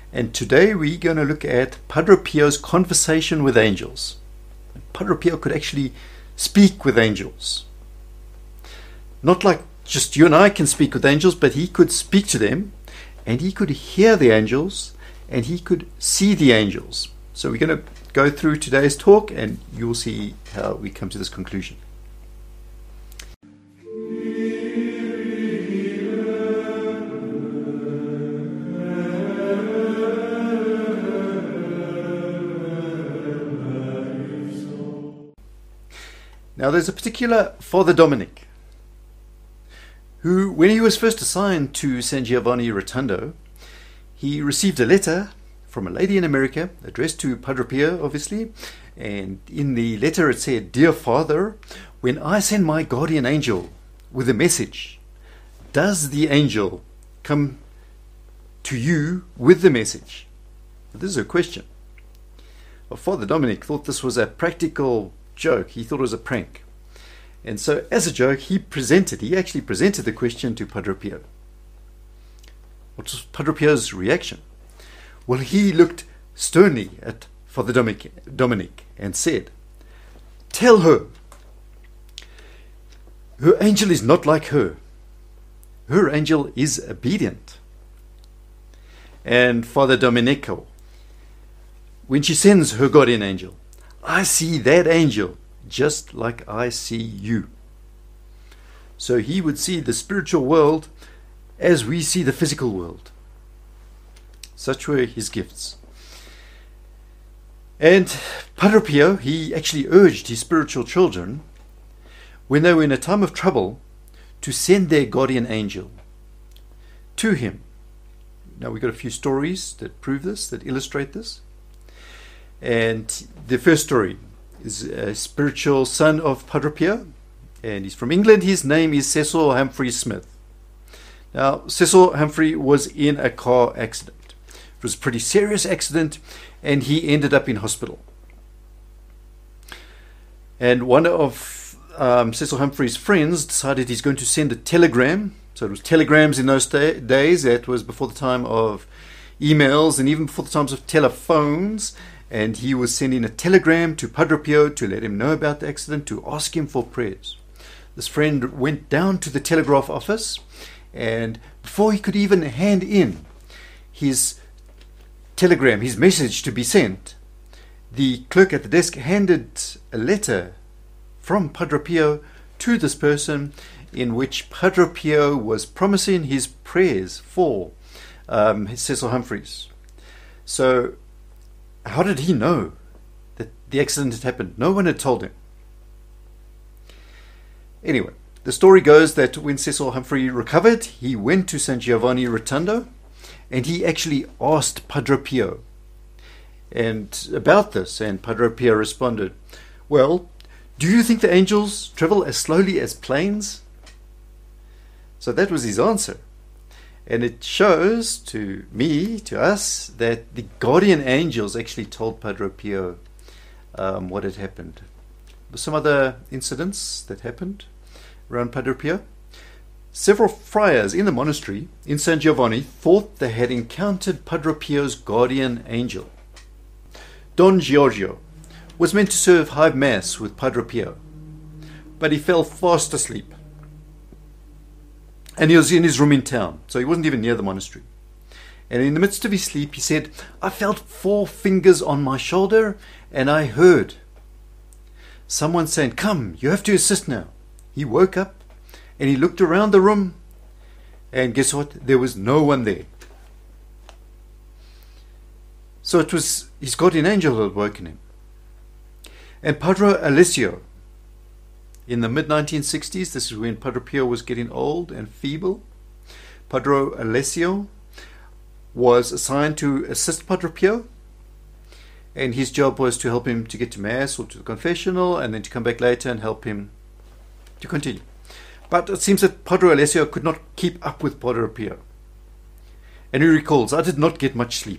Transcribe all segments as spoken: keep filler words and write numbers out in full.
And today we're going to look at Padre Pio's conversation with angels. Padre Pio could actually speak with angels. Not like just you and I can speak with angels, but he could speak to them, and he could hear the angels, and he could see the angels. So we're going to go through today's talk, and you'll see how we come to this conclusion. Now there's a particular Father Dominic who, when he was first assigned to San Giovanni Rotondo, he received a letter from a lady in America addressed to Padre Pio, obviously, and in the letter it said, "Dear Father, when I send my guardian angel with a message, does the angel come to you with the message?" Now, this is a question. Well, Father Dominic thought this was a practical joke. He thought it was a prank. And so as a joke, he presented, he actually presented the question to Padre Pio. What was Padre Pio's reaction? Well, he looked sternly at Father Dominic, Dominic and said, "Tell her, her angel is not like her. Her angel is obedient. And Father Domenico, when she sends her guardian angel, I see that angel just like I see you." So he would see the spiritual world as we see the physical world. Such were his gifts. And Padre Pio, he actually urged his spiritual children, when they were in a time of trouble, to send their guardian angel to him. Now we've got a few stories that prove this, that illustrate this. And the first story is a spiritual son of Padre Pio, and he's from England. His name is Cecil Humphrey Smith. Now, Cecil Humphrey was in a car accident. It was a pretty serious accident, and he ended up in hospital. And one of um, Cecil Humphrey's friends decided he's going to send a telegram. So it was telegrams in those da- days. That was before the time of emails and even before the times of telephones. And he was sending a telegram to Padre Pio to let him know about the accident, to ask him for prayers. This friend went down to the telegraph office, and before he could even hand in his telegram, his message to be sent, the clerk at the desk handed a letter from Padre Pio to this person, in which Padre Pio was promising his prayers for um, Cecil Humphreys. So how did he know that the accident had happened? No one had told him. Anyway, the story goes that when Cecil Humphrey recovered, he went to San Giovanni Rotondo, and he actually asked Padre Pio and about this, and Padre Pio responded, "Well, do you think the angels travel as slowly as planes?" So that was his answer. And it shows to me, to us, that the guardian angels actually told Padre Pio um, what had happened. There were some other incidents that happened around Padre Pio. Several friars in the monastery in San Giovanni thought they had encountered Padre Pio's guardian angel. Don Giorgio was meant to serve high mass with Padre Pio, but he fell fast asleep. And he was in his room in town, so he wasn't even near the monastery. And in the midst of his sleep, he said, "I felt four fingers on my shoulder, and I heard someone saying, 'Come, you have to assist now.'" He woke up, and he looked around the room, and guess what? There was no one there. So it was his guardian angel who had woken him. And Padre Alessio, in the mid nineteen sixties, this is when Padre Pio was getting old and feeble, Padre Alessio was assigned to assist Padre Pio, and his job was to help him to get to Mass or to the confessional, and then to come back later and help him to continue. But it seems that Padre Alessio could not keep up with Padre Pio. And he recalls, "I did not get much sleep."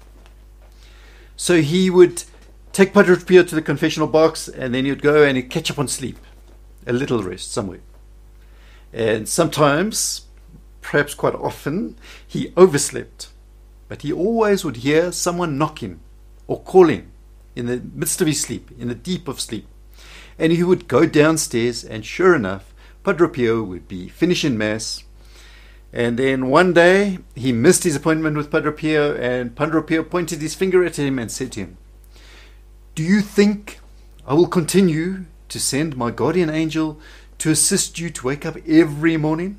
So he would take Padre Pio to the confessional box, and then he would go and he'd catch up on sleep. A little rest somewhere. And sometimes, perhaps quite often, he overslept. but he always would hear someone knocking or calling in the midst of his sleep, in the deep of sleep. And he would go downstairs, and sure enough, Padre Pio would be finishing Mass. And then one day, he missed his appointment with Padre Pio, and Padre Pio pointed his finger at him and said to him, "Do you think I will continue to send my guardian angel to assist you to wake up every morning?"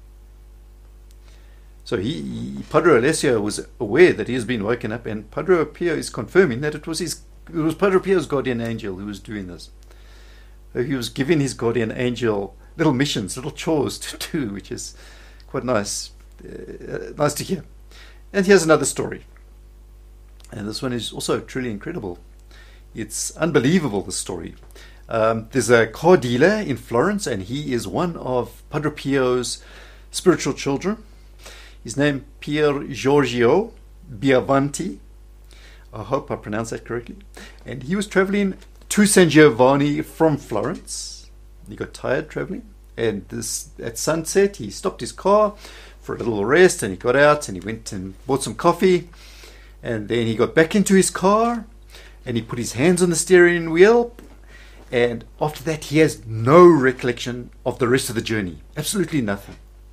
So he, he, Padre Alessio was aware that he has been woken up, and Padre Pio is confirming that it was his, it was Padre Pio's guardian angel who was doing this. So he was giving his guardian angel little missions, little chores to do, which is quite nice, uh, nice to hear. And here's another story, and this one is also truly incredible. It's unbelievable, this story. Um, there's a car dealer in Florence, and he is one of Padre Pio's spiritual children. His name Pier Giorgio Biavanti. I hope I pronounced that correctly. And he was traveling to San Giovanni from Florence. He got tired traveling, and this at sunset he stopped his car for a little rest, and he got out and he went and bought some coffee, and then he got back into his car and he put his hands on the steering wheel, and after that he has no recollection of the rest of the journey. Absolutely nothing.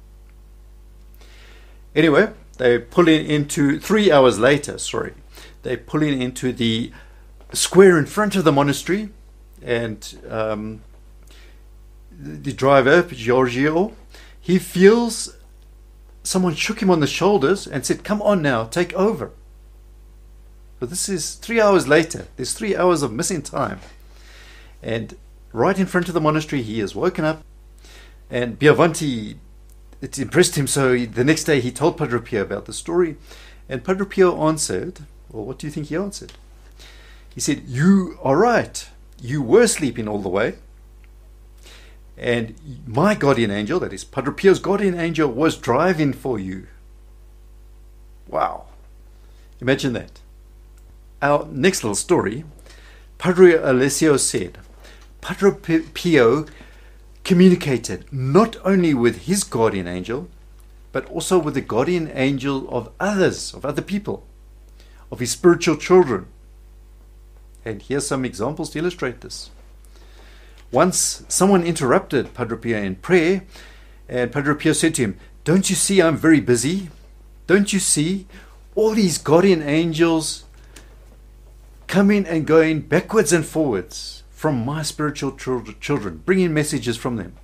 Anyway, they're pulling into, three hours later, sorry, they're pulling into the square in front of the monastery, and um, the driver, Giorgio, he feels someone shook him on the shoulders and said, "Come on now, take over." But this is three hours later. There's three hours of missing time. And right in front of the monastery, he is woken up, and Biavanti, it impressed him, so he, the next day he told Padre Pio about the story, and Padre Pio answered, well, what do you think he answered? He said, "You are right. You were sleeping all the way, and my guardian angel, that is Padre Pio's guardian angel, was driving for you." Wow. Imagine that. Our next little story, Padre Alessio said, Padre Pio communicated not only with his guardian angel, but also with the guardian angel of others, of other people, of his spiritual children. And here's some examples to illustrate this. Once someone interrupted Padre Pio in prayer, and Padre Pio said to him, "Don't you see I'm very busy? Don't you see all these guardian angels coming and going backwards and forwards from my spiritual children, bringing messages from them?"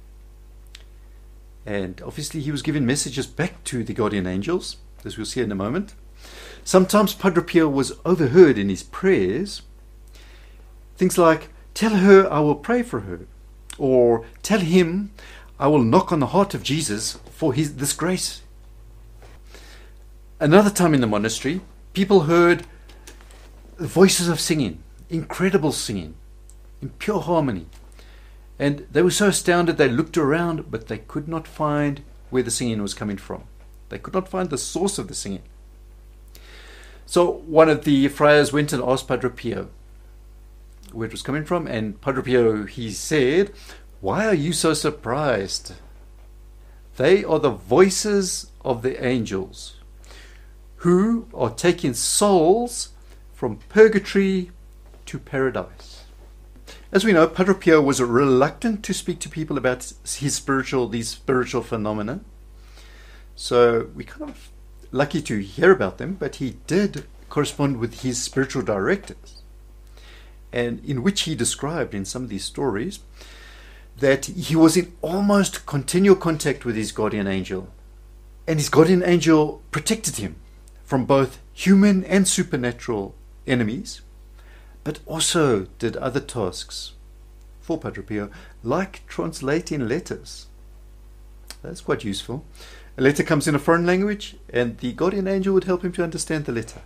And obviously he was giving messages back to the guardian angels, as we'll see in a moment. Sometimes Padre Pio was overheard in his prayers. Things like, "Tell her I will pray for her," or "Tell him I will knock on the heart of Jesus for his this grace." Another time in the monastery, people heard voices of singing, incredible singing, in pure harmony. And they were so astounded they looked around, but they could not find where the singing was coming from. They could not find the source of the singing. So one of the friars went and asked Padre Pio where it was coming from, and Padre Pio, he said, "Why are you so surprised? They are the voices of the angels who are taking souls from purgatory to paradise." As we know, Padre Pio was reluctant to speak to people about his spiritual, these spiritual phenomena. So we're kind of lucky to hear about them, but he did correspond with his spiritual directors, and in which he described in some of these stories that he was in almost continual contact with his guardian angel, and his guardian angel protected him from both human and supernatural enemies, but also did other tasks for Padre Pio, like translating letters. That's quite useful. A letter comes in a foreign language, and the guardian angel would help him to understand the letter.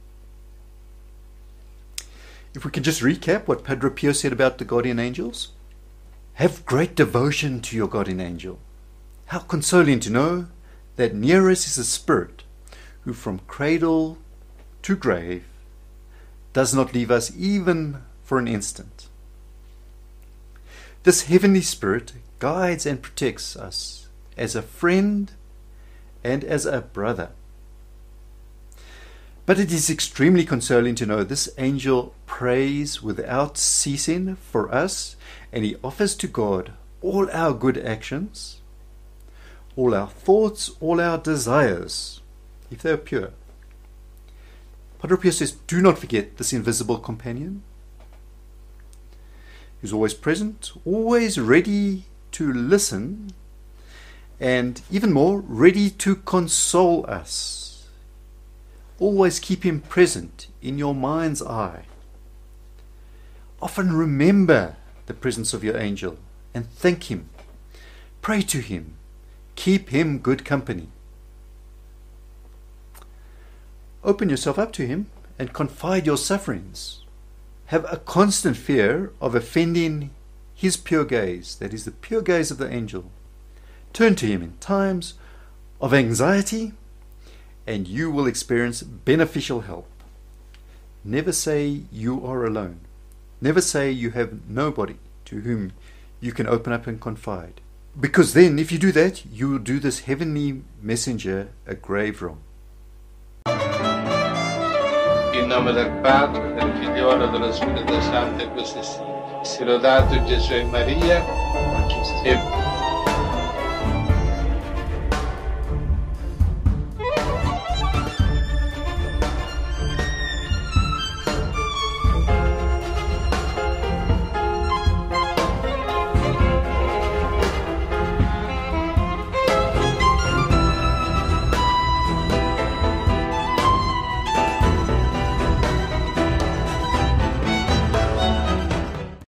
If we can just recap what Padre Pio said about the guardian angels. Have great devotion to your guardian angel. How consoling to know that near us is a spirit who from cradle to grave does not leave us even for an instant. This heavenly spirit guides and protects us as a friend and as a brother. But it is extremely consoling to know this angel prays without ceasing for us, and he offers to God all our good actions, all our thoughts, all our desires, if they are pure. Padre Pio says, do not forget this invisible companion who's always present, always ready to listen, and even more, ready to console us. Always keep him present in your mind's eye. Often remember the presence of your angel and thank him. Pray to him. Keep him good company. Open yourself up to him and confide your sufferings. Have a constant fear of offending his pure gaze, that is the pure gaze of the angel. Turn to him in times of anxiety and you will experience beneficial help. Never say you are alone. Never say you have nobody to whom you can open up and confide. Because then, if you do that, you will do this heavenly messenger a grave wrong. In nome del Padre, del Figliolo e dello Spirito Santo, e così sia. Sia lodato Gesù e Maria, e